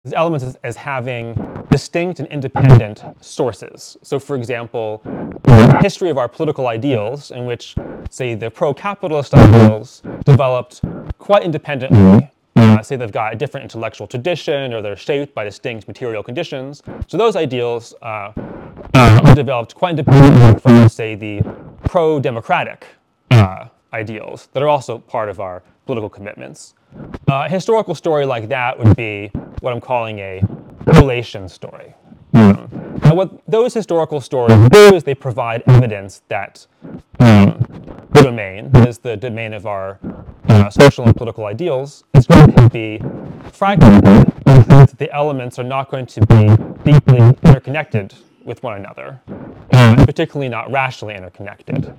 these elements as having distinct and independent sources. So for example, the history of our political ideals, in which, say, the pro-capitalist ideals developed quite independently. Say they've got a different intellectual tradition, or they're shaped by distinct material conditions. So those ideals developed quite independently from, say, the pro-democratic ideals that are also part of our political commitments. A historical story like that would be what I'm calling a collation story. Now what those historical stories do is they provide evidence that the domain, that is the domain of our social and political ideals, is going to be fragmented, and that the elements are not going to be deeply interconnected with one another, particularly not rationally interconnected.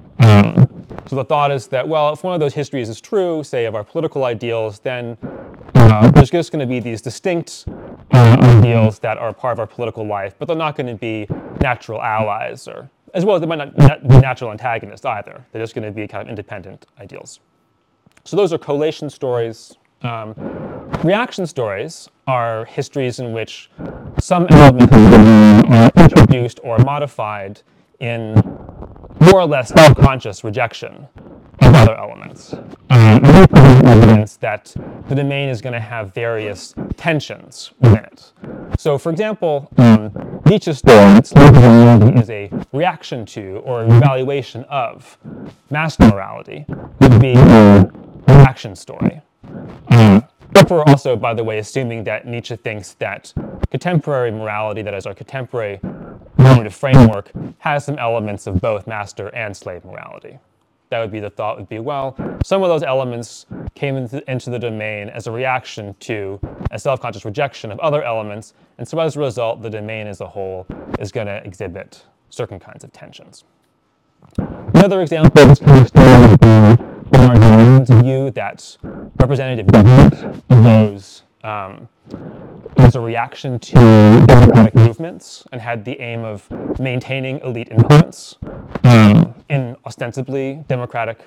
So the thought is that, well, if one of those histories is true, say of our political ideals, then there's just going to be these distinct ideals that are part of our political life, but they're not going to be natural allies, or as well as they might not be natural antagonists either. They're just going to be kind of independent ideals. So those are collation stories. Reaction stories are histories in which some elements are introduced or modified in more or less self-conscious rejection of other elements. Evidence that the domain is going to have various tensions within it. So, for example, Nietzsche's story is a reaction to or evaluation of master morality would be a reaction story. We're also, by the way, assuming that Nietzsche thinks that contemporary morality, that is our contemporary normative framework, has some elements of both master and slave morality. That would be the thought would be, well, some of those elements came into the domain as a reaction to a self-conscious rejection of other elements, and so as a result, the domain as a whole is going to exhibit certain kinds of tensions. Another example of this kind of story would be in our domain's view that representative government arose as a reaction to democratic movements and had the aim of maintaining elite influence in ostensibly democratic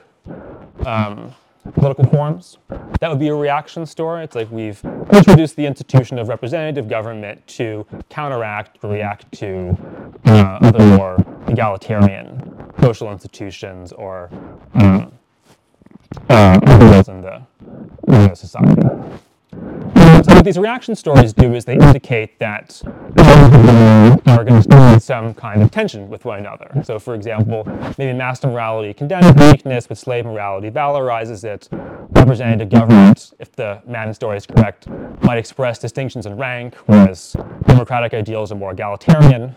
political forms. That would be a reaction story. It's like we've introduced the institution of representative government to counteract or react to other more egalitarian social institutions or ideals in the society. So what these reaction stories do is they indicate that are going to be some kind of tension with one another. So for example, maybe master morality condemns weakness, but slave morality valorizes it. Representative government, if the Madden story is correct, might express distinctions in rank, whereas democratic ideals are more egalitarian.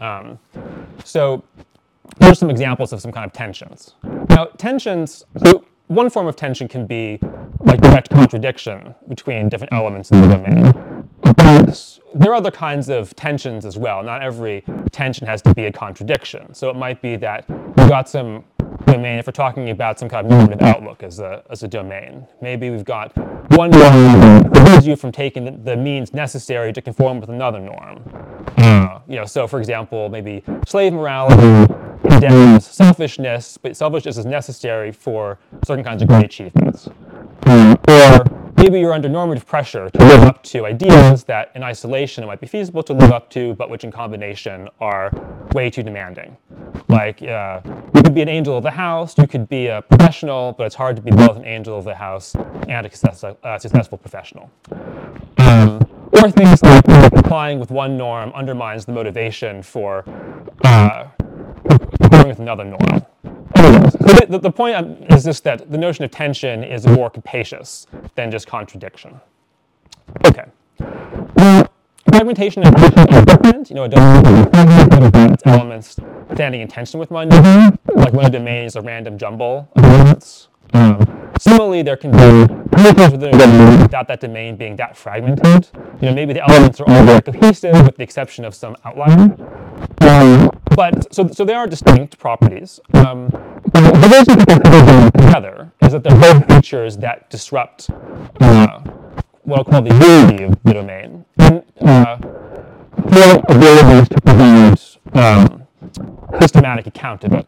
So here are some examples of some kind of tensions. Now tensions, so one form of tension can be like direct contradiction between different elements in the domain. But there are other kinds of tensions as well. Not every tension has to be a contradiction. So it might be that we've got some domain, if we're talking about some kind of normative outlook as a domain. Maybe we've got one norm that prevents you from taking the means necessary to conform with another norm. So for example, maybe slave morality condemns selfishness, but selfishness is necessary for certain kinds of great achievements. Or maybe you're under normative pressure to live up to ideas that in isolation it might be feasible to live up to, but which in combination are way too demanding. Like, you could be an angel of the house, you could be a professional, but it's hard to be both an angel of the house and a successful professional. Or things like complying with one norm undermines the motivation for conforming with another norm. So the point is just that the notion of tension is more capacious than just contradiction. Okay. Fragmentation and tension are different. A domain has its elements standing in tension with one another, like when a domain is a random jumble of elements. Similarly, there can be permutations within a domain without that domain being that fragmented. Maybe the elements are all very cohesive with the exception of some outlier. But so they are distinct properties. The ways we can consider them together is that they're both features that disrupt what I'll call the unity of the domain, and their abilities to provide systematic account of it.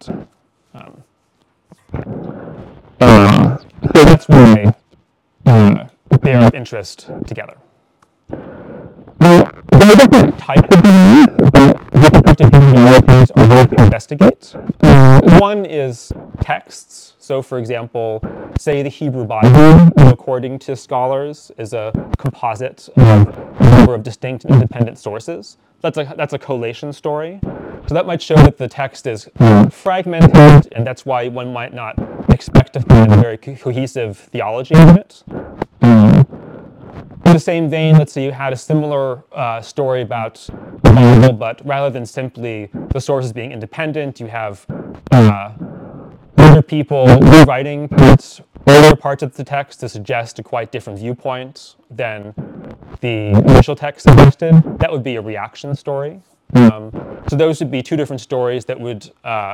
So that's why they are of interest together. There are different types of domains that reconstructed genealogies are going to investigate. One is texts. So, for example, say the Hebrew Bible, according to scholars, is a composite of a number of distinct and independent sources. That's a collation story. So that might show that the text is fragmented, and that's why one might not expect to find a very cohesive theology in it. In the same vein, let's say you had a similar story about the Bible, but rather than simply the sources being independent, you have other people rewriting earlier parts of the text to suggest a quite different viewpoint than the initial text suggested. That would be a reaction story. So those would be two different stories that would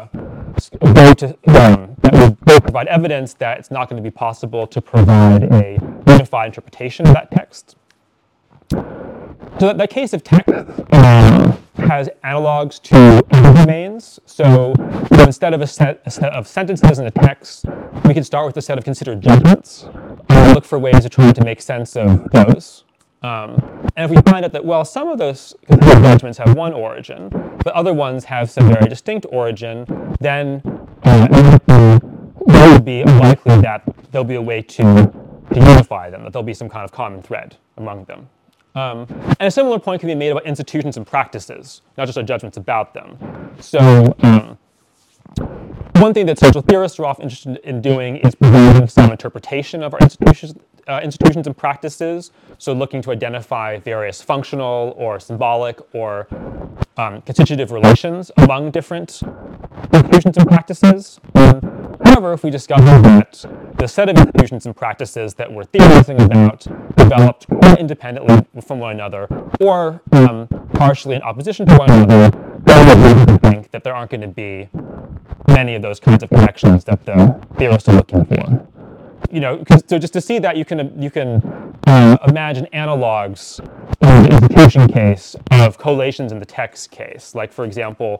both provide evidence that it's not going to be possible to provide a unified interpretation of that text. So that case of text has analogs to other domains. So instead of a set of sentences in a text, we can start with a set of considered judgments and look for ways of trying to make sense of those. And if we find out that, well, some of those considered judgments have one origin, but other ones have some very distinct origin, then it would be likely that there'll be a way to unify them, that there'll be some kind of common thread among them. And a similar point can be made about institutions and practices, not just our judgments about them. So one thing that social theorists are often interested in doing is providing some interpretation of our institutions and practices, so looking to identify various functional or symbolic or constitutive relations among different institutions and practices. However, if we discover that the set of institutions and practices that we're theorizing about developed quite independently from one another, or partially in opposition to one another, then we reason to think that there aren't going to be many of those kinds of connections that the theorists are looking for. So just to see that, you can imagine analogs in the institution case of collations in the text case. Like, for example,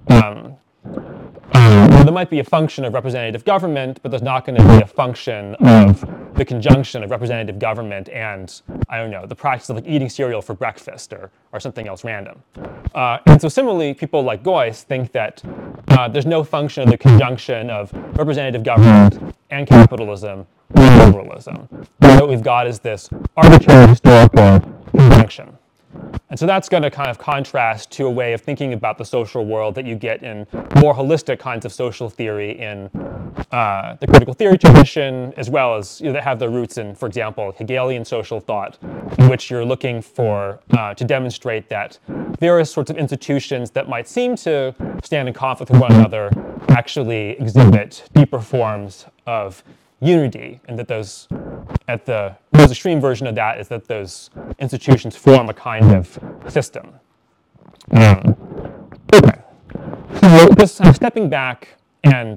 there might be a function of representative government, but there's not going to be a function of the conjunction of representative government and, I don't know, the practice of like eating cereal for breakfast or something else random. And so similarly, people like Geuss think that there's no function of the conjunction of representative government and capitalism and liberalism. And what we've got is this arbitrary historical conjunction. And so that's going to kind of contrast to a way of thinking about the social world that you get in more holistic kinds of social theory in the critical theory tradition, as well as that have their roots in, for example, Hegelian social thought, in which you're looking for to demonstrate that various sorts of institutions that might seem to stand in conflict with one another actually exhibit deeper forms of unity, and that the most extreme version of that is that those institutions form a kind of system. Okay, so just stepping back and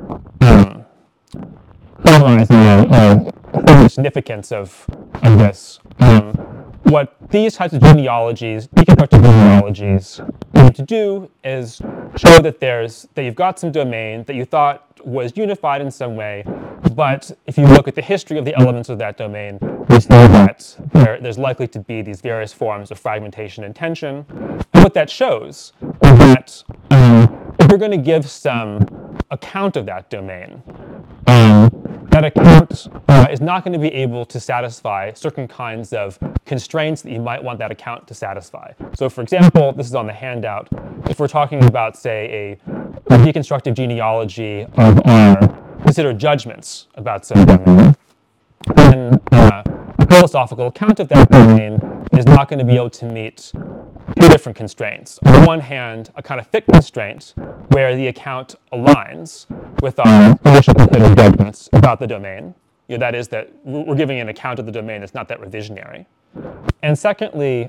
summarizing the significance of this. What these types of genealogies, deconstructed genealogies, need to do is show that you've got some domain that you thought was unified in some way, but if you look at the history of the elements of that domain, we see that there's likely to be these various forms of fragmentation and tension. And what that shows is that if you're going to give some account of that domain, that account is not going to be able to satisfy certain kinds of constraints that you might want that account to satisfy. So, for example, this is on the handout. If we're talking about, say, a deconstructive genealogy of our considered judgments about some domain, then a philosophical account of that domain is not going to be able to meet two different constraints. On the one hand, a kind of fit constraint where the account aligns with our initial considered judgments about the domain. That is that we're giving an account of the domain that's not that revisionary. And secondly,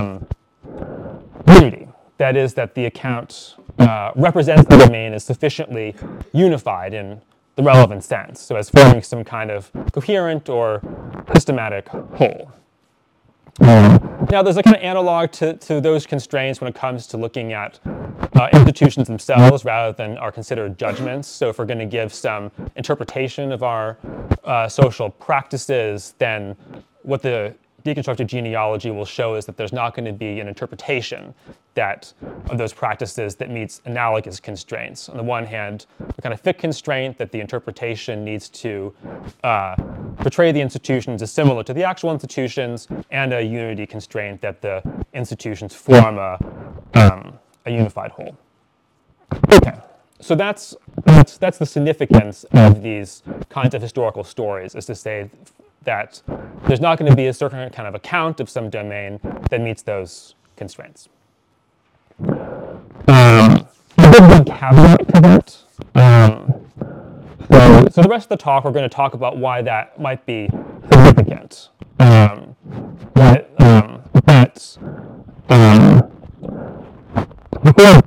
unity. That is that the account represents the domain as sufficiently unified in the relevant sense, so as forming some kind of coherent or systematic whole. Now, there's a kind of analog to those constraints when it comes to looking at institutions themselves rather than our considered judgments. So if we're going to give some interpretation of our social practices, then what the deconstructed genealogy will show is that there's not going to be an interpretation of those practices that meets analogous constraints. On the one hand, a kind of fit constraint that the interpretation needs to portray the institutions as similar to the actual institutions, and a unity constraint that the institutions form a unified whole. Okay, so that's the significance of these kinds of historical stories, is to say that there's not going to be a certain kind of account of some domain that meets those constraints. A big caveat to that. So the rest of the talk, we're going to talk about why that might be significant. Before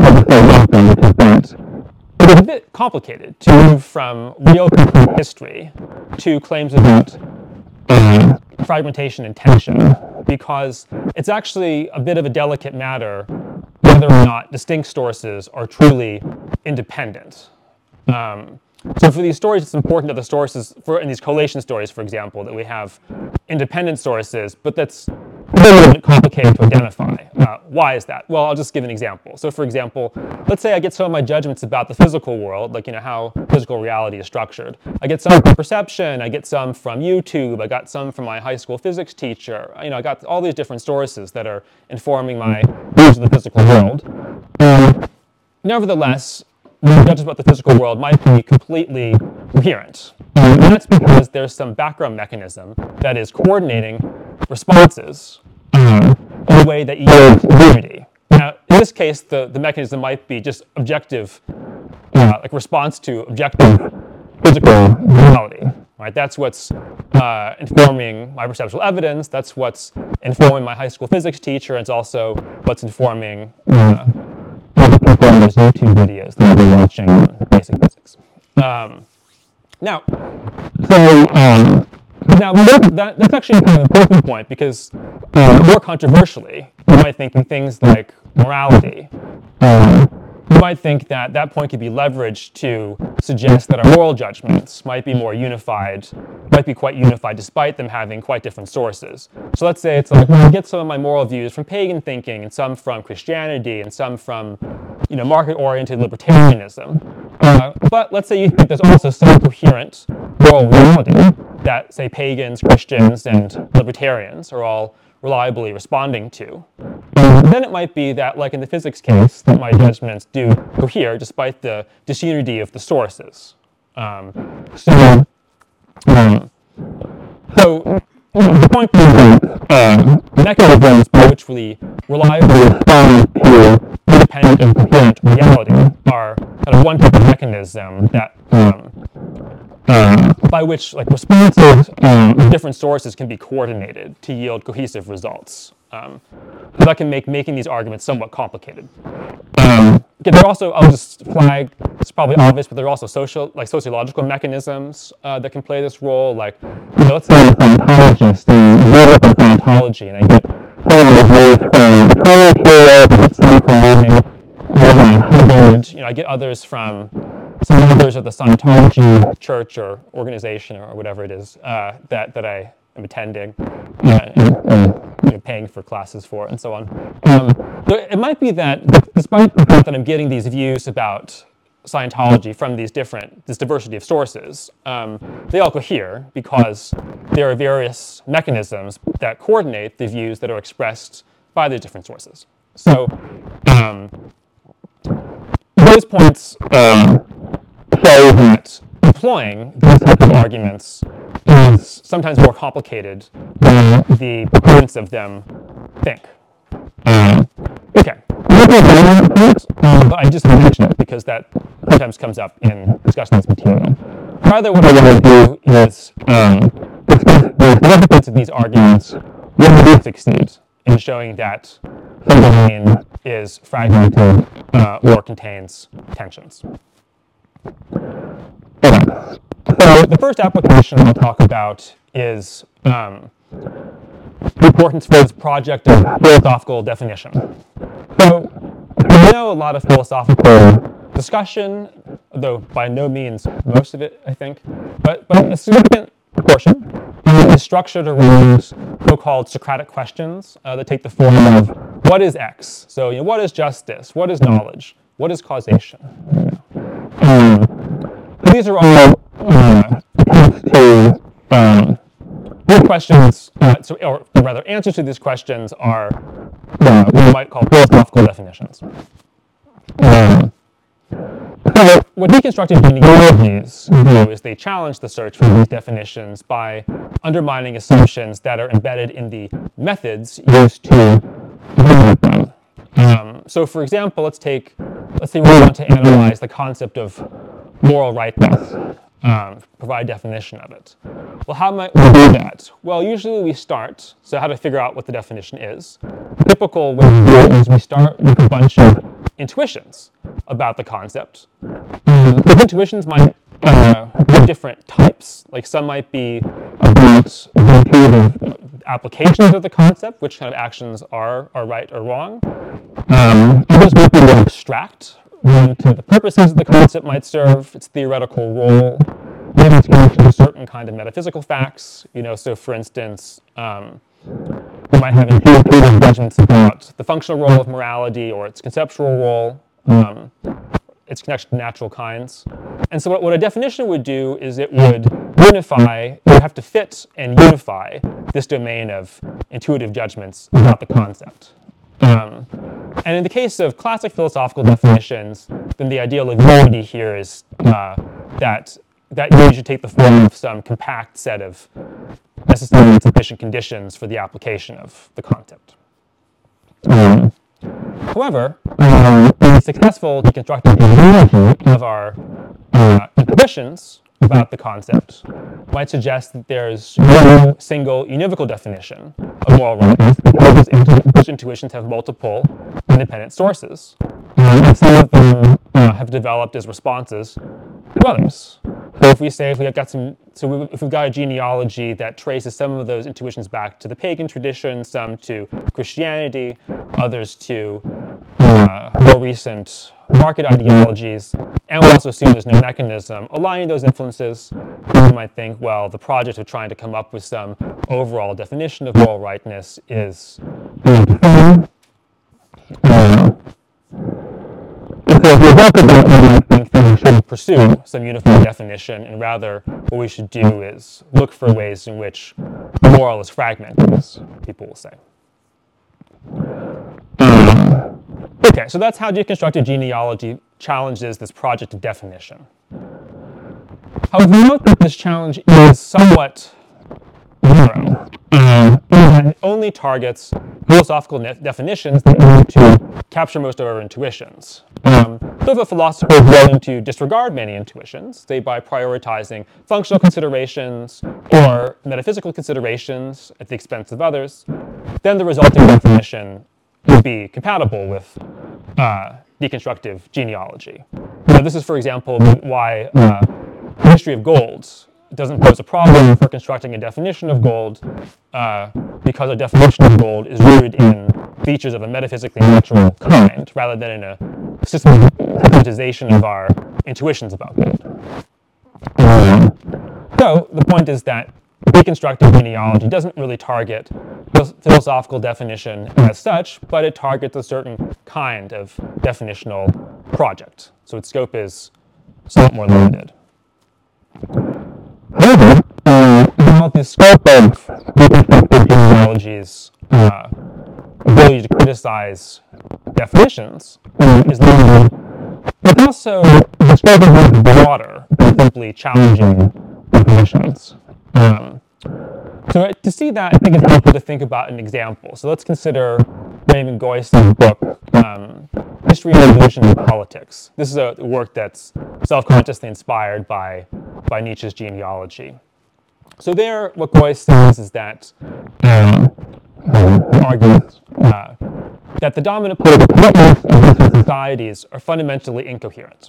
it's a bit complicated to move from real history to claims about fragmentation and tension, because it's actually a bit of a delicate matter whether or not distinct sources are truly independent. So for these stories, it's important that the sources, in these collation stories, for example, that we have independent sources, but that's a little bit complicated to identify. Why is that? Well, I'll just give an example. So for example, let's say I get some of my judgments about the physical world, like how physical reality is structured. I get some from perception, I get some from YouTube, I got some from my high school physics teacher. I got all these different sources that are informing my views of the physical world. Nevertheless, my judgments about the physical world might be completely coherent. And that's because there's some background mechanism that is coordinating responses in a way that yields unity. Now, in this case, the mechanism might be just objective, like response to objective physical reality. Right? That's what's informing my perceptual evidence. That's what's informing my high school physics teacher. And it's also what's informing people in those YouTube videos that I'll be watching on basic physics. That's actually kind of an important point, because more controversially, you might think in things like morality, you might think that that point could be leveraged to suggest that our moral judgments might be more unified, might be quite unified despite them having quite different sources. So let's say it's like, well, I get some of my moral views from pagan thinking, and some from Christianity, and some from market-oriented libertarianism. But let's say you think there's also some coherent moral reality that, say, pagans, Christians, and libertarians are all reliably responding to. Then it might be that, like in the physics case, that my judgments do cohere despite the disunity of the sources. So the point being that mechanisms by which we reliably respond to independent and coherent reality are kind of one type of mechanism that by which responses to different sources can be coordinated to yield cohesive results. So that can make making these arguments somewhat complicated. There are also, I'll just flag, it's probably obvious, but there are also sociological mechanisms that can play this role. Let's say I'm a Scientologist and I read up on Scientology and I get some of those views from the Trinity, I get some from Harvard, I get others from some members of the Scientology church or organization or whatever it is that I am attending and paying for classes for, and so on. It might be that, despite the fact that I'm getting these views about Scientology from this diversity of sources, they all cohere because there are various mechanisms that coordinate the views that are expressed by the different sources. So those points show that employing these types of arguments is sometimes more complicated than the proponents of them think. Okay, but I just mention it because that sometimes comes up in discussion of this material. Rather, what I want to do is express the significance of these arguments when we succeed in showing that some domain is fragmented or contains tensions. Okay. So the first application I'll talk about is the importance for this project of philosophical definition. So I know a lot of philosophical discussion, though by no means most of it, I think, but a significant portion is structured around so-called Socratic questions that take the form of what is X? So, what is justice? What is knowledge? What is causation? These are all these questions, or rather, answers to these questions are what we might call philosophical definitions. What deconstructive genealogies do is they challenge the search for these definitions by undermining assumptions that are embedded in the methods used to develop them. So, for example, let's say we want to analyze the concept of moral rightness, provide a definition of it. Well, how might we do that? Well, usually we start, so how to figure out what the definition is. The typical way to do it is we start with a bunch of intuitions about the concept. Those intuitions might be different types, like some might be about intuitive applications of the concept, which kind of actions are right or wrong. Others might be more abstract, to the purposes the concept might serve, its theoretical role, maybe it's connection to certain kind of metaphysical facts. So for instance, we might have intuitive judgments about the functional role of morality or its conceptual role, its connection to natural kinds. And so what a definition would do is it would unify, you have to fit and unify this domain of intuitive judgments about the concept. And in the case of classic philosophical definitions, then the ideal of unity here is that unity should take the form of some compact set of necessary and sufficient conditions for the application of the concept. However, a successful deconstructive genealogy of our intuitions about the concept might suggest that there's no single univocal definition of moral rightness because those intuitions have multiple independent sources. And some of them have developed as responses to others. So if we've got a genealogy that traces some of those intuitions back to the pagan tradition, some to Christianity, others to more recent market ideologies, and we also assume there's no mechanism aligning those influences, you might think, well, the project of trying to come up with some overall definition of moral rightness is So if we talk about that, I think that we should pursue some uniform definition, and rather what we should do is look for ways in which the moral is fragmented, as people will say. Okay, so that's how deconstructed genealogy challenges this project of definition. However, note that this challenge is somewhat narrow. It only targets philosophical definitions that need to capture most of our intuitions. So if a philosopher is willing to disregard many intuitions, say by prioritizing functional considerations or metaphysical considerations at the expense of others, then the resulting definition would be compatible with deconstructive genealogy. Now, this is, for example, why the history of gold doesn't pose a problem for constructing a definition of gold, because a definition of gold is rooted in features of a metaphysically natural kind, rather than in a systematization of our intuitions about gold. So the point is that deconstructive genealogy doesn't really target the philosophical definition as such, but it targets a certain kind of definitional project. So its scope is somewhat more limited. However, while the scope of deconstructive genealogy's ability to criticize definitions is limited, but also the scope is broader than simply challenging definitions. So to see that, I think it's helpful to think about an example. So let's consider Raymond Goyce's book, History and Evolution of Politics. This is a work that's self-consciously inspired by Nietzsche's genealogy. So there, what Goyce says is that argues that the dominant political commitments of different societies are fundamentally incoherent.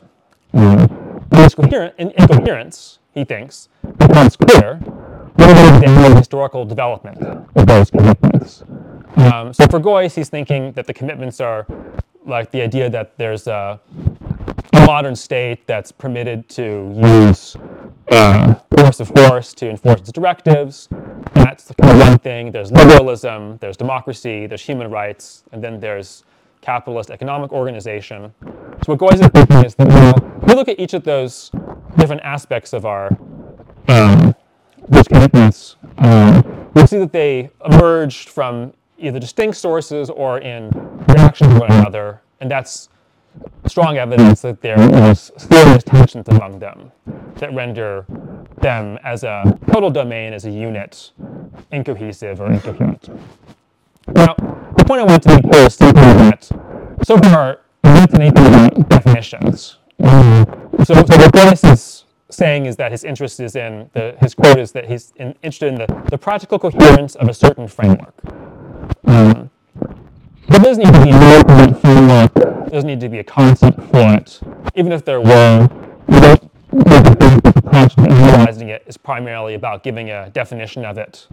In incoherence, he thinks, becomes clear when we examine the historical development of those commitments. So for Goyce, he's thinking that the commitments are like the idea that there's a modern state that's permitted to use force of force to enforce its directives, that's kind of one thing. There's liberalism, there's democracy, there's human rights, and then there's capitalist economic organization. So what Geuss is thinking is that, well, if we look at each of those different aspects of our those commitments, we'll see that they emerged from either distinct sources or in reaction to one another, and that's strong evidence that there is serious tensions among them that render them as a total domain, as a unit, incohesive or incoherent. Now, the point I want to make here is simply that so far, we've not done anything about definitions. So what Geuss is saying is that his interest is in, his quote is that he's interested in the practical coherence of a certain framework. There doesn't need to be a no framework, there doesn't need to be a concept for it. Even if there were, we don't need to think that the process of analyzing it is primarily about giving a definition of it.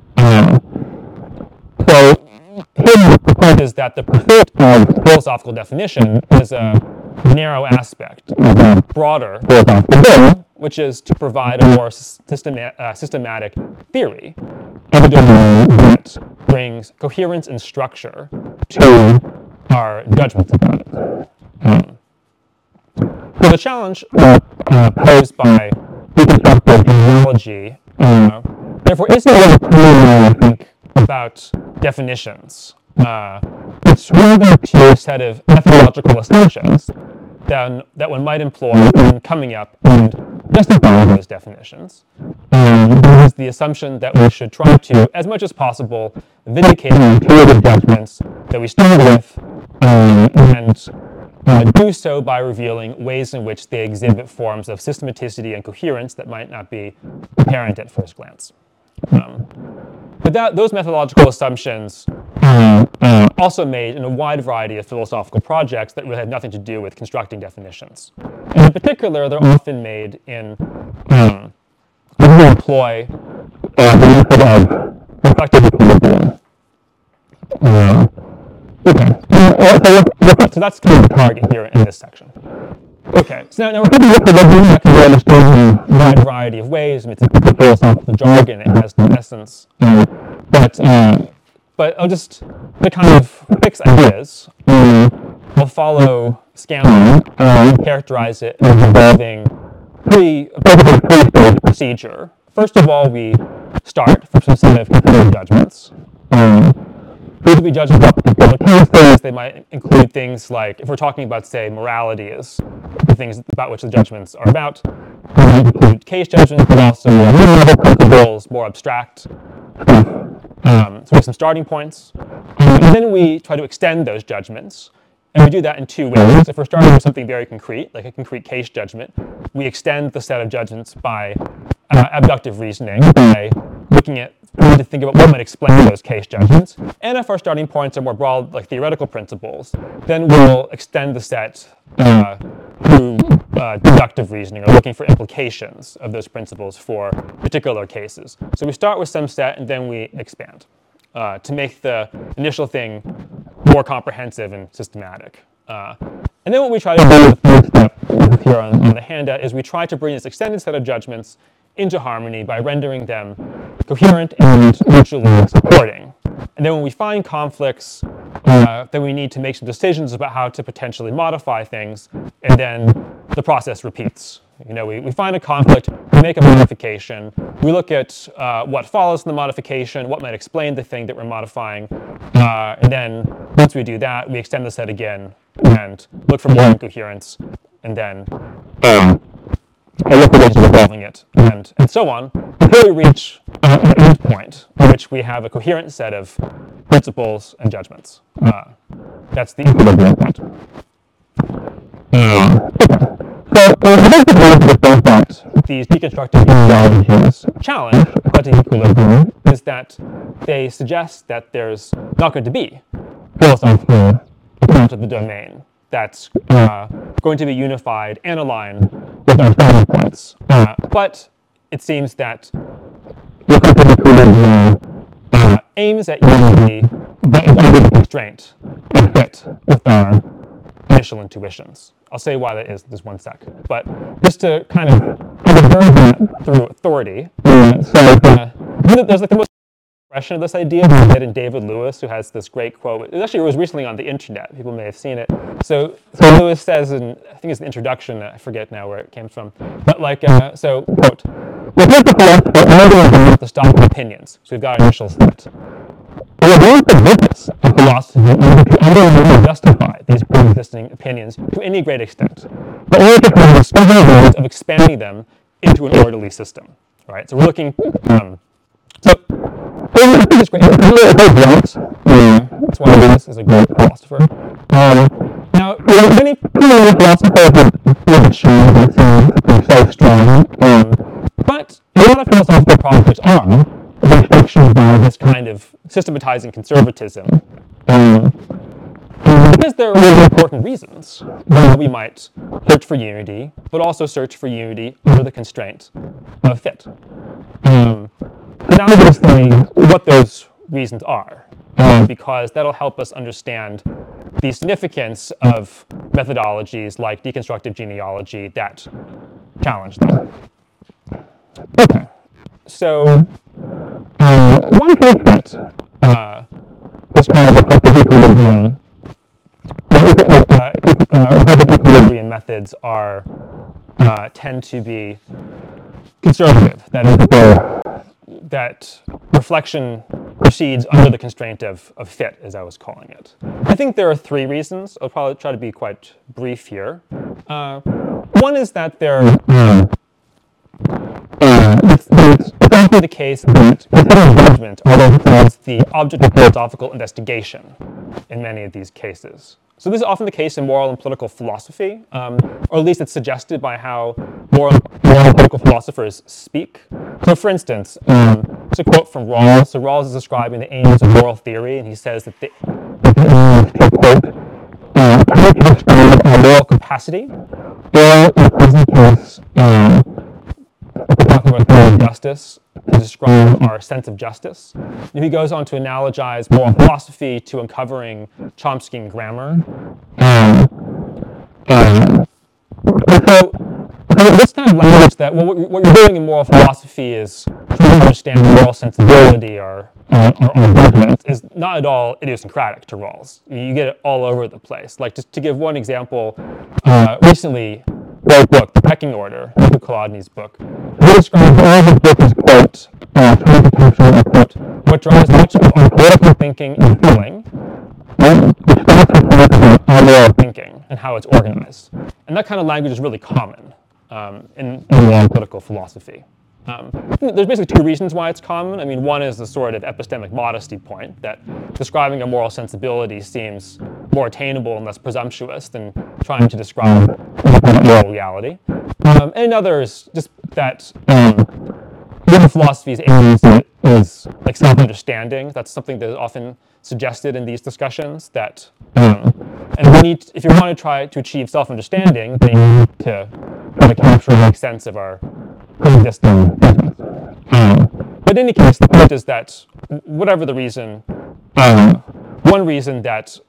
So here the point is that the pursuit of philosophical definition is a narrow aspect of a broader philosophical goal, which is to provide a more systematic theory of a domain that brings coherence and structure to our judgments about it. So the challenge posed by deconstructive analogy, therefore, isn't really primarily, I think, about definitions. It's rather to a set of methodological assumptions that one might employ in coming up and justifying those definitions. There is the assumption that we should try to, as much as possible, vindicate the intuitive judgments that we start with, and do so by revealing ways in which they exhibit forms of systematicity and coherence that might not be apparent at first glance. But those methodological assumptions are also made in a wide variety of philosophical projects that really have nothing to do with constructing definitions. And in particular, they're often made in when we employ the method of reflective equilibrium. So that's kind of the target here in this section. Okay, so now we're going to look at equilibrium that can be understood in a wide variety of ways. I mean, it's a philosophical jargon, it has no essence. But I'll just, to kind of fix ideas, we'll follow Scanlon and characterize it as involving basically three-stage procedure. First of all, we start from some set of considered judgments. These will be judgments about particular cases. They might include things like, if we're talking about, say, morality is the things about which the judgments are about, they might include case judgments, but also level principles, more abstract stuff. So we have some starting points. And then we try to extend those judgments. And we do that in two ways. If we're starting with something very concrete, like a concrete case judgment, we extend the set of judgments by abductive reasoning, by looking at, trying to think about what might explain those case judgments. And if our starting points are more broad, like theoretical principles, then we'll extend the set through deductive reasoning, or looking for implications of those principles for particular cases. So we start with some set, and then we expand to make the initial thing more comprehensive and systematic. And then what we try to do, the third step here on the handout, is we try to bring this extended set of judgments into harmony by rendering them coherent and mutually supporting. And then when we find conflicts, then we need to make some decisions about how to potentially modify things, and then the process repeats. You know, we find a conflict, we make a modification, we look at what follows from the modification, what might explain the thing that we're modifying, and then once we do that, we extend the set again and look for more incoherence, and then look at ways of resolving it, and so on, until we reach an end point in which we have a coherent set of principles and judgments. That's the equilibrium point. So I think the way to think that these deconstructive ideologies challenge reflective equilibrium is that they suggest that there's not going to be philosophical account of the domain that's going to be unified and aligned with our starting points. But it seems that reflective equilibrium aims at unity, but is under the constraint and fit with our initial intuitions. I'll say why that is in just one sec. But just to kind of observe that through authority, so the there's like the most expression of this idea that in David Lewis, who has this great quote. It was recently on the internet. People may have seen it. So Lewis says, I think it's the introduction. I forget now where it came from. But like, so quote: "With the philosopher, the stock of opinions." So we've got our initial set. "It is the business of philosophy to underline and justify these pre-existing opinions to any great extent, but only to find discovery ways of expanding them into an orderly system." Right. So we're looking. So I think it's great. That's why Lewis is a great philosopher. Now, many philosophers would show that they're so strong, but a lot of philosophical projects are restrictions by this kind of systematizing conservatism. Because there are really important reasons why we might search for unity, but also search for unity under the constraint of fit. Now I'm going to say what those reasons are, because that'll help us understand the significance of methodologies like deconstructive genealogy that challenge them. Okay, so one case that this kind of effective equilibrium, effective equilibrium methods are tend to be conservative. That is, that reflection proceeds under the constraint of fit, as I was calling it. I think there are three reasons. I'll probably try to be quite brief here. One is that it's often the case that considering judgment is the object of philosophical investigation in many of these cases. So this is often the case in moral and political philosophy, or at least it's suggested by how moral and political philosophers speak. So for instance, it's a quote from Rawls. So Rawls is describing the aims of moral theory, and he says that the aims to quote, to describe our moral capacity, or in the present case, if we're talking about theory of justice, to describe our sense of justice. And he goes on to analogize moral philosophy to uncovering Chomskyan grammar. So this kind of language that what you're doing in moral philosophy is trying to understand moral sensibility or judgment is not at all idiosyncratic to Rawls. You get it all over the place. Like, just to give one example, recently wrote a book, The Pecking Order, Hugh Kolodny's book. He describes all of his book as, quote, trying to capture, quote, what drives much of our political thinking and feeling, which starts with our moral thinking and how it's organized. And that kind of language is really common in moral political philosophy. There's basically two reasons why it's common. I mean, one is the sort of epistemic modesty point, that describing a moral sensibility seems more attainable and less presumptuous than trying to describe moral reality. And another is just that moral philosophy's aim is like self-understanding. That's something that is often suggested in these discussions, that and we need, if you want to try to achieve self-understanding, then you need to try to capture and make sense of our pre-existing judgments. But in any case, the point is that whatever the reason, one reason that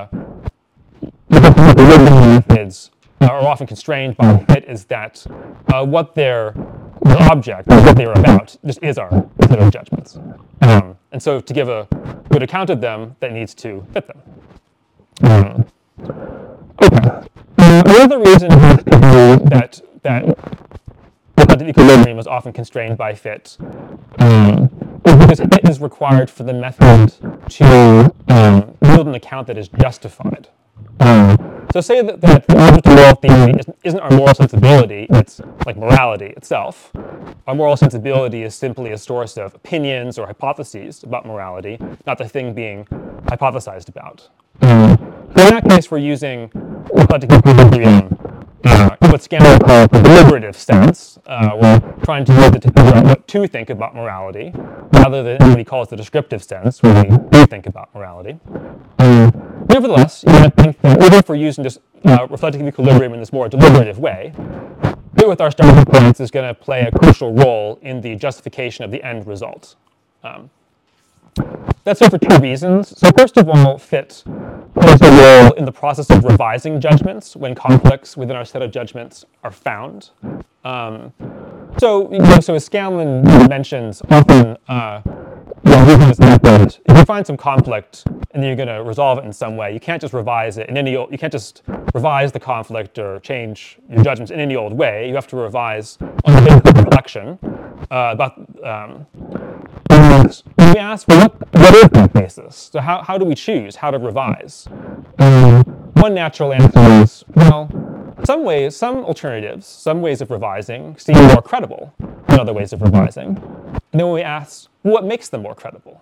methods are often constrained by fit is that what their object, what they're about, just is our set of judgments. And so to give a good account of them, that needs to fit them. Okay. Another reason has to be that the equilibrium is often constrained by fit, is because fit is required for the method to yield an account that is justified. So say that the object of moral theory isn't our moral sensibility, it's like morality itself. Our moral sensibility is simply a source of opinions or hypotheses about morality, not the thing being hypothesized about. So in that case, we're using eclectic equilibrium in what Scanlon calls the deliberative sense. We're trying to use it to figure out what to think about morality, rather than what he calls the descriptive sense, where we do think about morality. Nevertheless, you might think that even if we're using this reflective equilibrium in this more deliberative way, fit with our starting points is going to play a crucial role in the justification of the end result. That's so for two reasons. So first of all, fit plays a role in the process of revising judgments when conflicts within our set of judgments are found. So as Scanlon mentions, often using this method, if you find some conflict and then you're going to resolve it in some way, you can't just revise it in any. You can't just revise the conflict or change your judgments in any old way. You have to revise on the basis of reflection about. And we ask, well, what is that basis? So how do we choose how to revise? One natural answer is, well, some alternatives, some ways of revising seem more credible than other ways of revising. And then when we ask, well, what makes them more credible?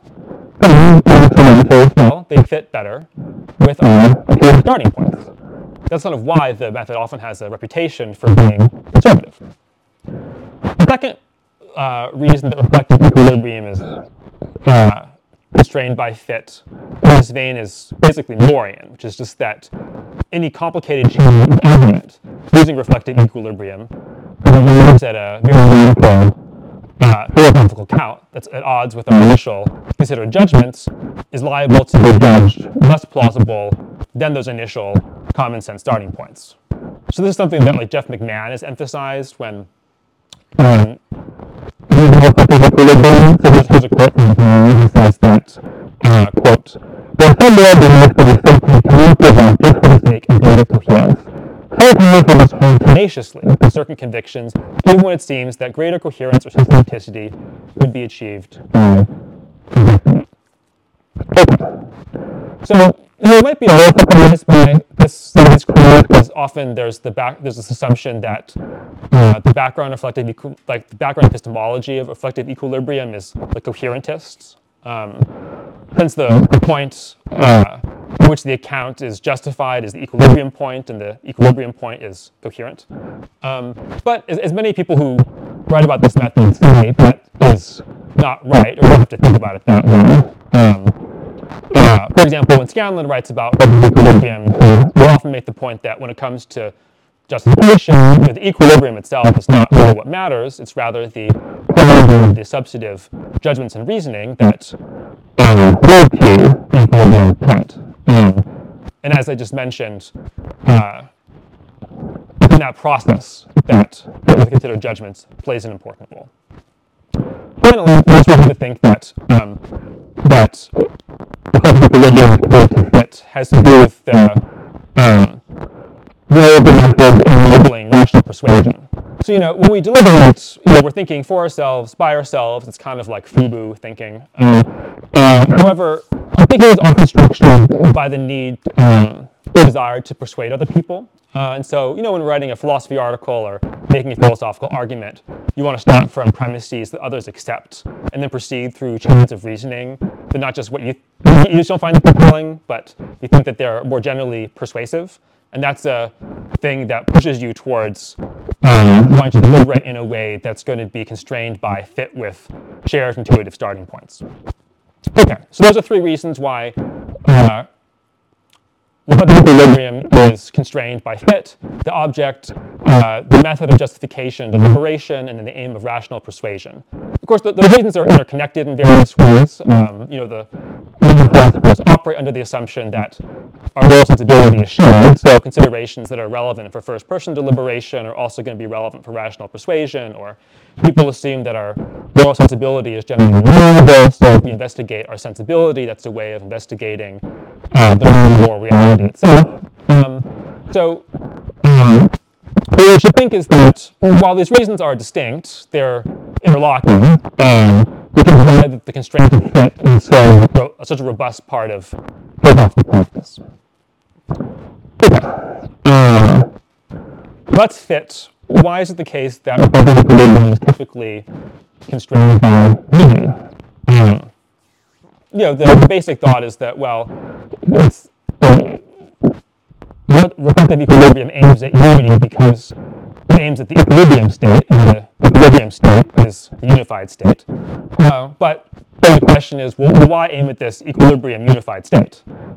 Well, they fit better with our starting points. That's sort of why the method often has a reputation for being conservative. The second reason that reflective equilibrium is constrained by fit in this vein is basically Morian, which is just that any complicated change in argument using reflective equilibrium is at a very radical philosophical count that's at odds with our initial considered judgments is liable to be judged less plausible than those initial common sense starting points. So this is something that like Jeff McMahon has emphasized when here's a quote from McMahon. He says that, quote, "There are some more beliefs that we simply cannot present just for the sake of data coherence. Sometimes we must hold tenaciously to certain convictions, even when it seems that greater coherence or systematicity could be achieved by conviction." So it might be a little surprised by this quote because often there's this assumption that the background epistemology of reflective equilibrium is the coherentists. Hence the point in which the account is justified is the equilibrium point, and the equilibrium point is coherent. But as many people who write about this method say, that is not right, or we have to think about it that way. For example, when Scanlon writes about equilibrium, he will often make the point that when it comes to justification, the equilibrium itself is not really what matters. It's rather the substantive judgments and reasoning that lead to the equilibrium point. And as I just mentioned, in that process, that the considered judgments plays an important role. Finally, it's reason to think that that equilibrium fit has to do with the role of the method in enabling rational persuasion. So, when we deliberate, we're thinking for ourselves, by ourselves. It's kind of like FUBU thinking. However, our thinking is often structured by the need or desire to persuade other people. And so, when writing a philosophy article or making a philosophical argument, you want to start from premises that others accept and then proceed through chains of reasoning. They're not just what you just don't find compelling, but you think that they're more generally persuasive. And that's a thing that pushes you towards wanting to deliberate in a way that's going to be constrained by fit with shared intuitive starting points. Okay, so those are three reasons why reflective equilibrium is constrained by fit, the object, the method of justification, deliberation, and then the aim of rational persuasion. Of course, the reasons are interconnected in various ways. The philosophers operate under the assumption that our moral sensibility is shared, so considerations that are relevant for first-person deliberation are also going to be relevant for rational persuasion, or people assume that our moral sensibility is generally reliable, so if we investigate our sensibility, that's a way of investigating the moral reality itself. So what we should think is that while these reasons are distinct, they're interlocking. We can provide that the constraint of fit is such a robust part of philosophical practice. Let's fit. Why is it the case that reflective equilibrium is typically constrained by meaning? The basic thought is that, well, reflective equilibrium aims at unity because it aims at the equilibrium state, and the equilibrium state is the unified state. But the question is, well, why aim at this equilibrium unified state?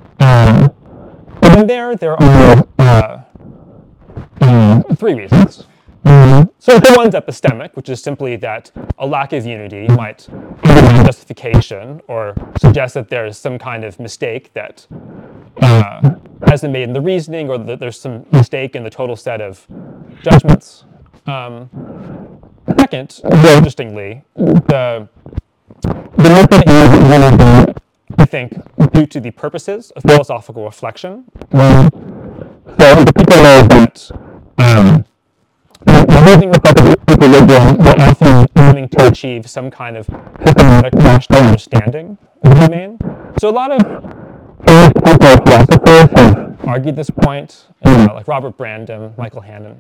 And there are three reasons. So the one's epistemic, which is simply that a lack of unity might undermine justification or suggest that there's some kind of mistake that has been made in the reasoning, or that there's some mistake in the total set of judgments. Second, very interestingly, the method is one of the, I think, due to the purposes of philosophical reflection. So in particular, that using reflective equilibrium, we're often aiming to achieve some kind of systematic rational understanding of the domain. So a lot of philosophers have argued this point, like Robert Brandom, Michael Hannon.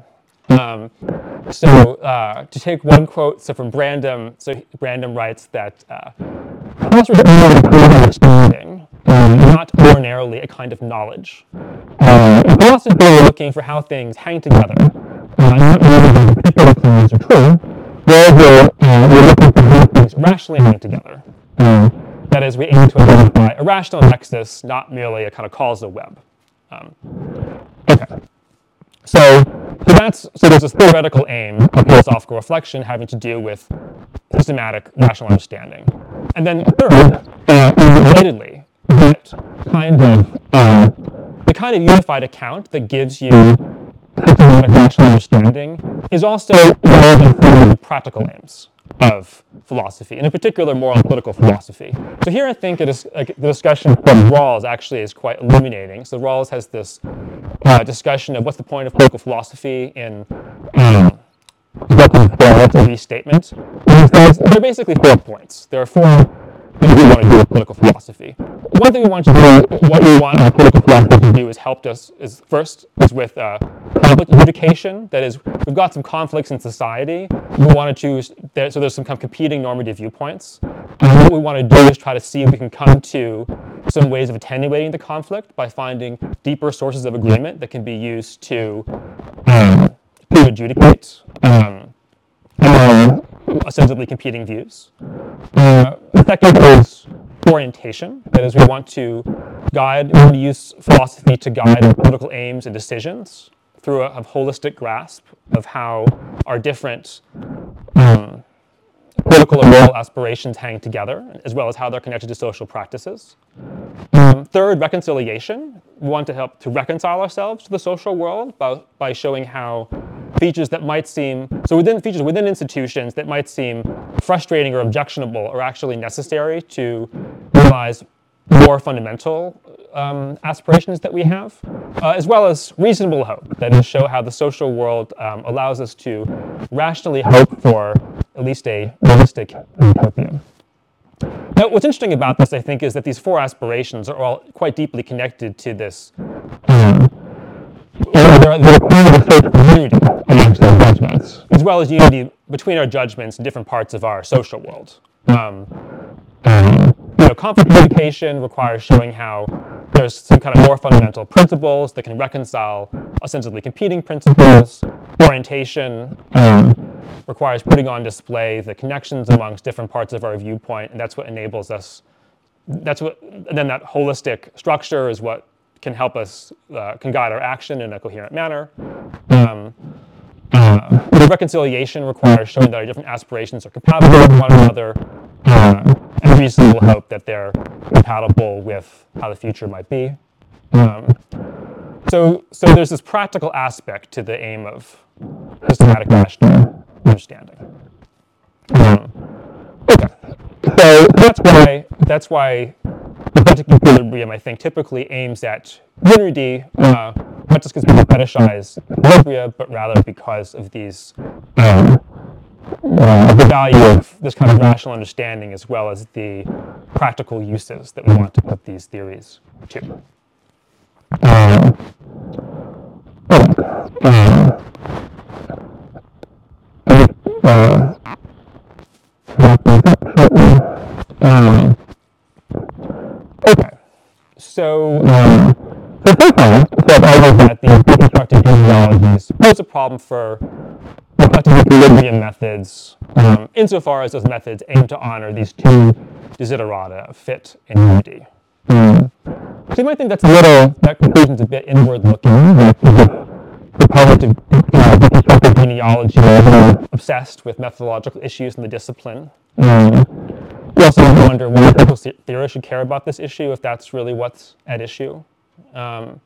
To take one quote, so from Brandom, so Brandom writes that philosophers are including understanding, not ordinarily a kind of knowledge. In philosophy, we're looking for how things hang together, not really the particular claims are true, whereas we're looking for how things rationally hang together. That is, we aim to identify a rational nexus, not merely a kind of causal web. Okay. So there's this theoretical aim of philosophical reflection having to do with systematic rational understanding. And then third, relatedly, the kind of unified account that gives you systematic rational understanding is also relevant for the practical aims of philosophy, and in particular moral and political philosophy. So here I think the discussion from Rawls actually is quite illuminating. So Rawls has this discussion of what's the point of political philosophy in the restatement. There are basically 4 points. There are 4 things we want to do with political philosophy. One thing we want to do, what we want our political philosophy to do is help us, is with conflict adjudication. That is, we've got some conflicts in society. We want to choose, so there's some kind of competing normative viewpoints. What we want to do is try to see if we can come to some ways of attenuating the conflict by finding deeper sources of agreement that can be used to adjudicate ostensibly competing views. The second is orientation. That is, we want to use philosophy to guide our political aims and decisions through a holistic grasp of how our different political and moral aspirations hang together, as well as how they're connected to social practices. Third, reconciliation. We want to help to reconcile ourselves to the social world by showing how features that might seem, within institutions that might seem frustrating or objectionable are actually necessary to realize more fundamental aspirations that we have, as well as reasonable hope, that is, show how the social world allows us to rationally hope for at least a realistic utopia. Now, what's interesting about this, I think, is that these 4 aspirations are all quite deeply connected to this. They're required a search for unity amongst our judgments, as well as unity between our judgments in different parts of our social world. Conflict adjudication requires showing how there's some kind of more fundamental principles that can reconcile ostensibly competing principles. Orientation requires putting on display the connections amongst different parts of our viewpoint, and that's what enables us. And then that holistic structure is what can help us, can guide our action in a coherent manner. The reconciliation requires showing that our different aspirations are compatible with one another, and reasonable hope that they're compatible with how the future might be. So there's this practical aspect to the aim of systematic rational understanding. Okay, so that's why authentic equilibrium, I think, typically aims at unity, not just because people fetishize equilibria, but rather because of these the value of this kind of rational understanding, as well as the practical uses that we want to put these theories to. Okay, so first I've argued that the deconstructed genealogies pose a problem for reflective equilibrium methods, insofar as those methods aim to honor these 2 desiderata of fit and unity. So you might think that conclusion's a bit inward-looking, that the proponent of deconstructed genealogy is obsessed with methodological issues in the discipline. You also wonder why critical theorists should care about this issue, if that's really what's at issue. But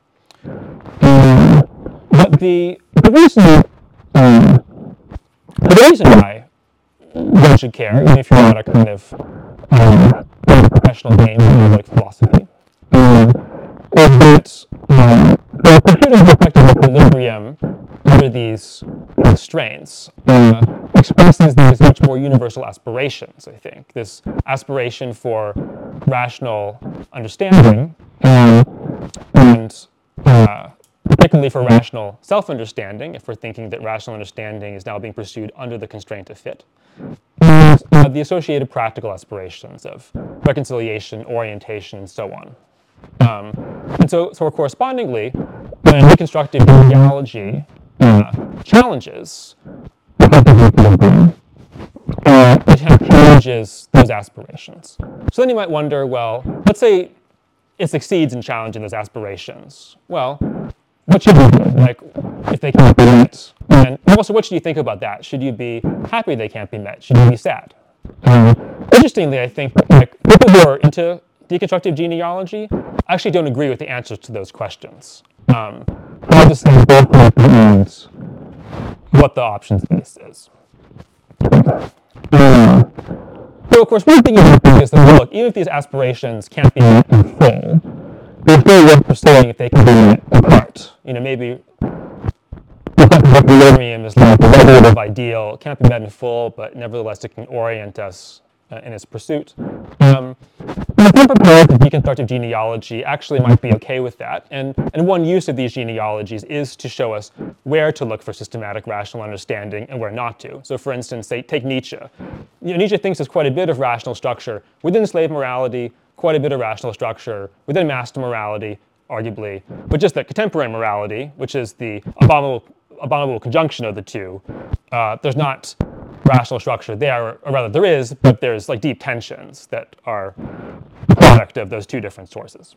the reason why everyone should care, even if you're not a kind of professional game like philosophy. Is that the pursuit of effective equilibrium under these constraints expresses these much more universal aspirations, I think. This aspiration for rational understanding and particularly for rational self-understanding, if we're thinking that rational understanding is now being pursued under the constraint of fit, and the associated practical aspirations of reconciliation, orientation, and so on. And so correspondingly, when deconstructive genealogy challenges it challenges those aspirations. So then you might wonder, well, let's say it succeeds in challenging those aspirations. Well, what should we do? Like, if they can't be met? And also, what should you think about that? Should you be happy they can't be met? Should you be sad? Interestingly, I think like people who are into deconstructive genealogy actually don't agree with the answers to those questions. I'll just say both and what the option space is. So, of course, one thing you might think is that, look, even if these aspirations can't be met in full, they're still worth pursuing if they can be met in part. You know, maybe equilibrium is like the level of ideal. It can't be met in full, but nevertheless it can orient us in its pursuit. Some proponents of deconstructive genealogy actually might be okay with that, and one use of these genealogies is to show us where to look for systematic rational understanding and where not to. So for instance, say, take Nietzsche. You know, Nietzsche thinks there's quite a bit of rational structure within slave morality, quite a bit of rational structure within master morality, arguably, but just that contemporary morality, which is the abominable conjunction of the two, there's not rational structure there, or rather there is, but there's like deep tensions that are the product of those two different sources.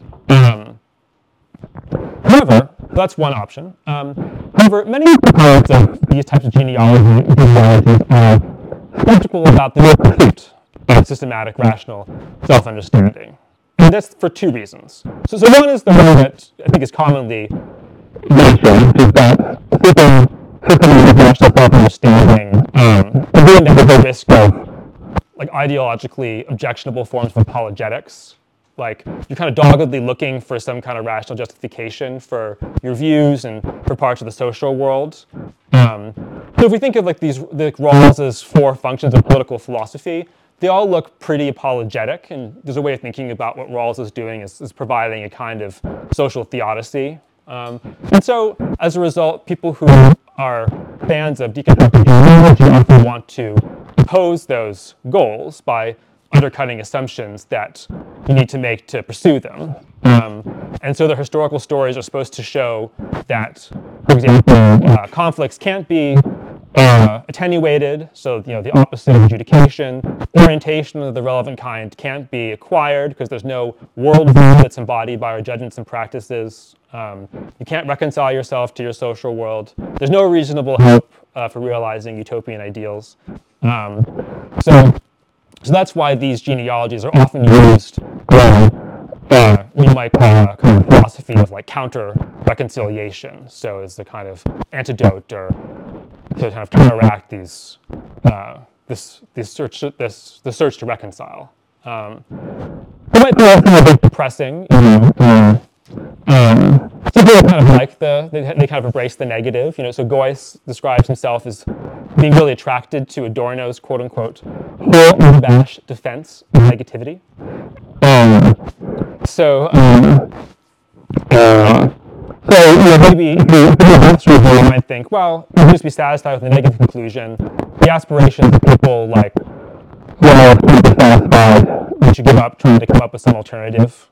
However, that's one option. However, many proponents of these types of genealogies are skeptical about the real pursuit of systematic rational self-understanding. And that's for two reasons. So one is the one that I think is commonly mentioned, is that systematic rational self-understanding is going to have the risk of like ideologically objectionable forms of apologetics. Like you're kind of doggedly looking for some kind of rational justification for your views and for parts of the social world. So if we think of like these Rawls's four functions of political philosophy, they all look pretty apologetic, and there's a way of thinking about what Rawls is doing is providing a kind of social theodicy. And so, as a result, people who are fans of deconstructive genealogy often want to oppose those goals by undercutting assumptions that you need to make to pursue them. And so their historical stories are supposed to show that, for example, conflicts can't be attenuated, so the opposite of adjudication. Orientation of the relevant kind can't be acquired because there's no worldview that's embodied by our judgments and practices. You can't reconcile yourself to your social world. There's no reasonable hope for realizing utopian ideals. So that's why these genealogies are often used when we might call a kind of philosophy of like counter-reconciliation. So it's the kind of antidote or to kind of counteract these the search to reconcile. It might be also a bit depressing. Some people kind of like they kind of embrace the negative. So Geuss describes himself as being really attracted to Adorno's quote-unquote whole unabashed defense of negativity. So maybe if you might think, well, you just be satisfied with the negative conclusion. The aspirations of people like, well, to be satisfied, we should give up trying to come up with some alternative.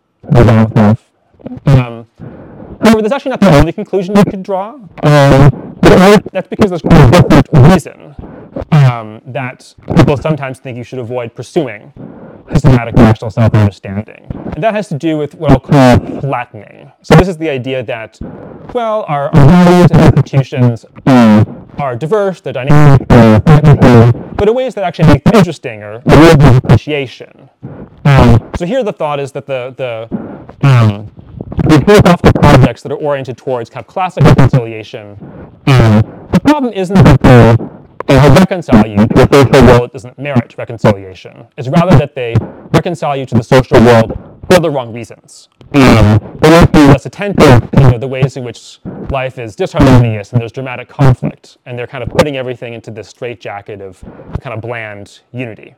However, that's actually not the only conclusion you could draw. That's because there's quite a different reason that people sometimes think you should avoid pursuing systematic rational self-understanding. And that has to do with what I'll call flattening. So this is the idea that, well, our values and institutions are diverse, they're dynamic, but in ways that actually make them interesting or worthy of appreciation. So here the thought is that we philosophical projects that are oriented towards kind of classic reconciliation. The problem isn't that they're reconcile you to a social world that doesn't merit reconciliation. It's rather that they reconcile you to the social world for the wrong reasons. They won't be less attentive to the ways in which life is disharmonious and there's dramatic conflict, and they're kind of putting everything into this straitjacket of kind of bland unity.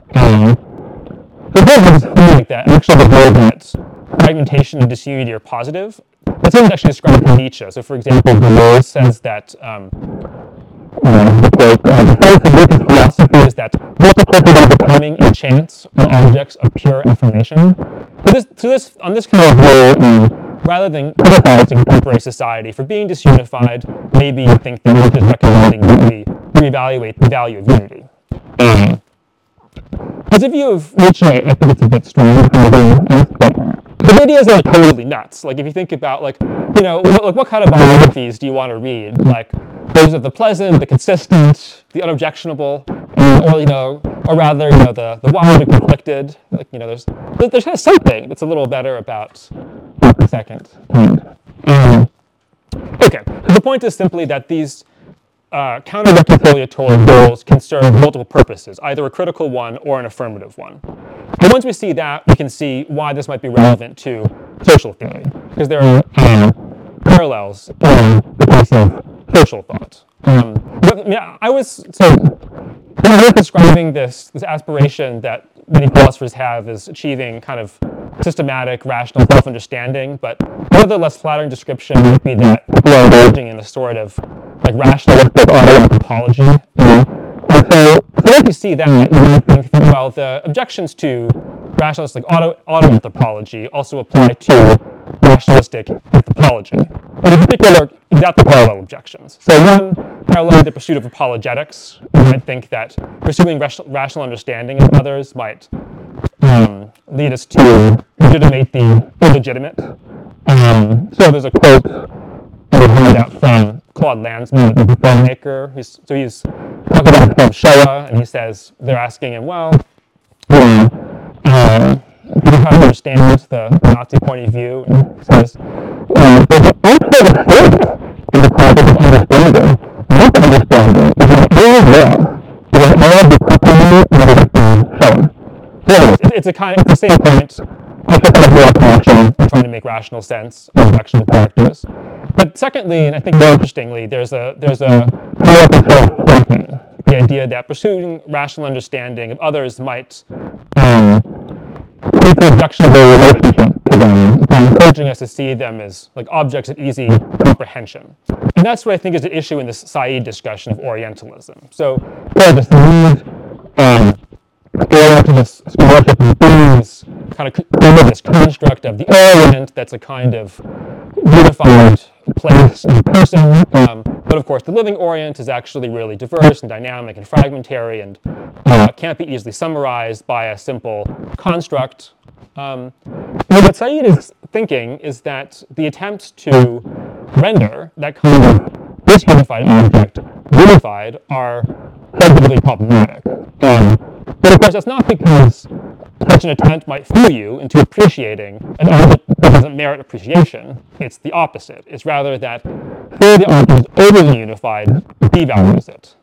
So there's like that actually the word that fragmentation and disunity are positive. That's actually described in Nietzsche. So for example, Deleuze says that the faith of Nietzsche's philosophy is that multiplicity of becoming and chance are objects of pure information. On this kind of way, rather than criticizing contemporary society for being disunified, maybe you think that Nietzsche is recommending that we reevaluate the value of unity. As a view of Nietzsche, I think it's a bit strong. The ideas are totally nuts. Like if you think about what kind of biographies do you want to read? Like those of the pleasant, the consistent, the unobjectionable, or rather the wild and conflicted. There's kind of something that's a little better about the second kind. Okay, so the point is simply that these counter-reconciliatory goals can serve multiple purposes, either a critical one or an affirmative one. And once we see that, we can see why this might be relevant to social theory, because there are parallels in the case of social thought. I was describing this aspiration that many philosophers have is achieving kind of systematic, rational self-understanding, but one of the less flattering description would be that people are engaging in a sort of rationalistic auto-anthropology. And so if you see that, you might think, well, the objections to rationalistic auto-anthropology also apply to rationalistic anthropology. And in particular, exactly parallel objections. So one, parallel the pursuit of apologetics. You might think that pursuing rational understanding of others might lead us to legitimate the illegitimate. So there's a quote that I heard out from Claude Lanzmann, the filmmaker. He's talking about the film Shoah, and he says, they're asking him, well, do you kind of understand the Nazi point of view? And he says, there's also a state in the process of understanding. Not understanding is an old law that all the properly that has been shown. So it's the same point. Also kind of more connection and trying to make rational sense of fictional characters. But secondly, and I think more interestingly, there's a thinking. The idea that pursuing rational understanding of others might create an objectionable relationship to them, encouraging us to see them as objects of easy comprehension. And that's what I think is the issue in this Said discussion of Orientalism. So this need Orientalist scholarship and themes kind of this construct of the Orient that's a kind of unified place and person. But of course, the living Orient is actually really diverse and dynamic and fragmentary and can't be easily summarized by a simple construct. What Said is thinking is that the attempts to render that kind of disunified object unified are subjectively problematic. But of course, that's not because such an attempt might fool you into appreciating an object that doesn't merit appreciation. It's the opposite. It's rather that for the object is overly unified devalues it.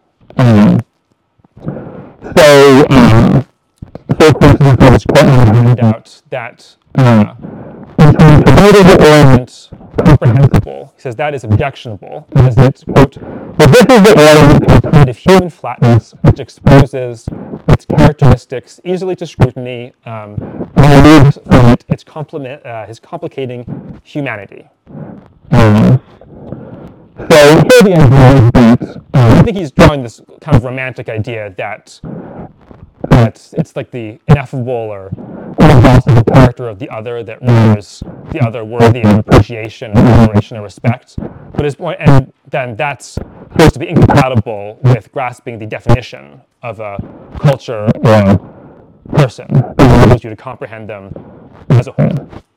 So for instance, I was pointing out that in trying to render the Orient comprehensible, he says that is objectionable, as it's, quote, reduces the Orient to a kind of human flatness which exposes its characteristics easily to scrutiny, and removes from it its his complicating humanity. So here the idea is that I think he's drawing this kind of romantic idea that it's like the ineffable or inexhaustible character of the other that renders the other worthy of appreciation and admiration and respect. But his point, and then that's supposed to be incompatible with grasping the definition of a culture or a person that allows you to comprehend them as a whole.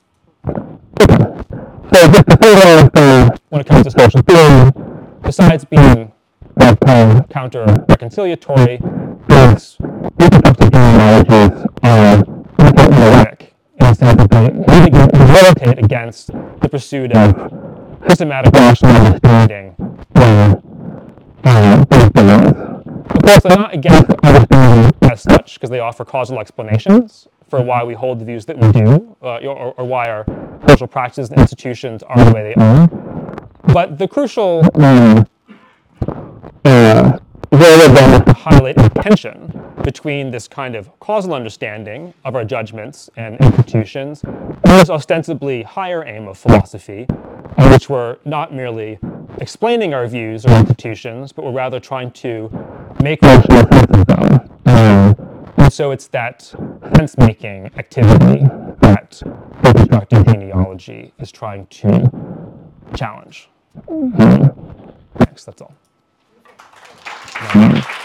So just to say when it comes to social theory, besides being counter-reconciliatory, these reconstructive genealogies are anti-analytic in the sense that they militate against the pursuit of systematic rational understanding when things belong. Of course, they're not against understanding as such, because they offer causal explanations for why we hold the views that we do, or why our social practices and institutions are the way they are. But the crucial highlight the tension between this kind of causal understanding of our judgments and institutions and this ostensibly higher aim of philosophy, in which we're not merely explaining our views or institutions, but we're rather trying to make rational sense of them. And so it's that sense-making activity that deconstructive genealogy is trying to challenge. Thanks, that's all.